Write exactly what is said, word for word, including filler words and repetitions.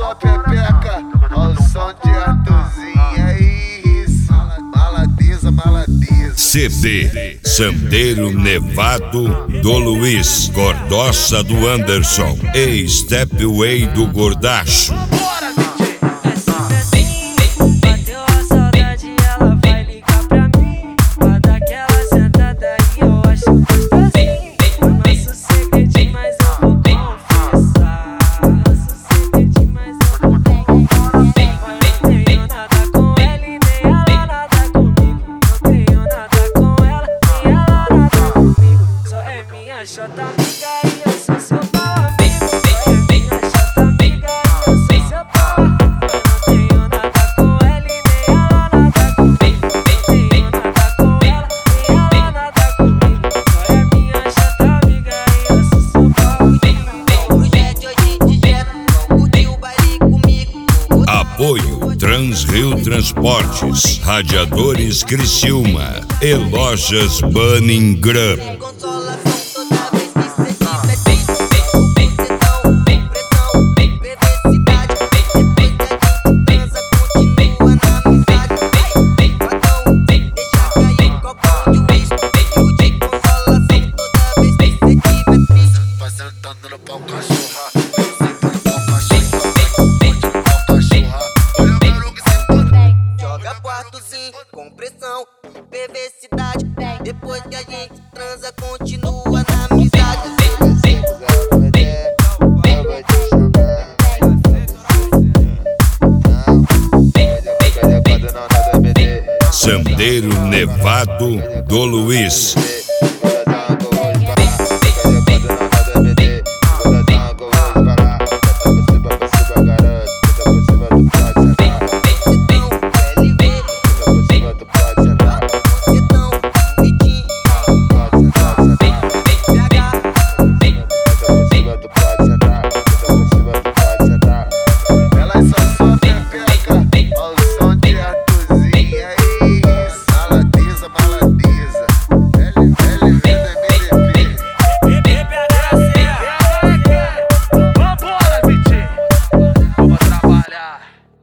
sua pepeca ao som de Arthurzinho. É isso, maladiza, maladiza. C D Sandeiro Nevado do Luiz, Gordoça do Anderson e Stepway do Gordacho. Chota amiga e eu sou seu pau amigo. Minha chota amiga e eu sou seu pau. Não tenho nada com ela e nem ela nada comigo. Não tenho nada com ela e ela nada comigo. Só é minha chota amiga e eu sou seu pau amigo. O jet hoje de jet, curtiu o baile comigo. Apoio Transrio Transportes, Radiadores Criciúma e Lojas Bunning Grub. Sentando no pau cachorra, sentando no pau cachorra, cachorra. Olha o meu que sentando. Joga quartozinho com pressão e perversidade. Depois que a gente transa, continua na amizade. Sandeiro Nevado do Luiz.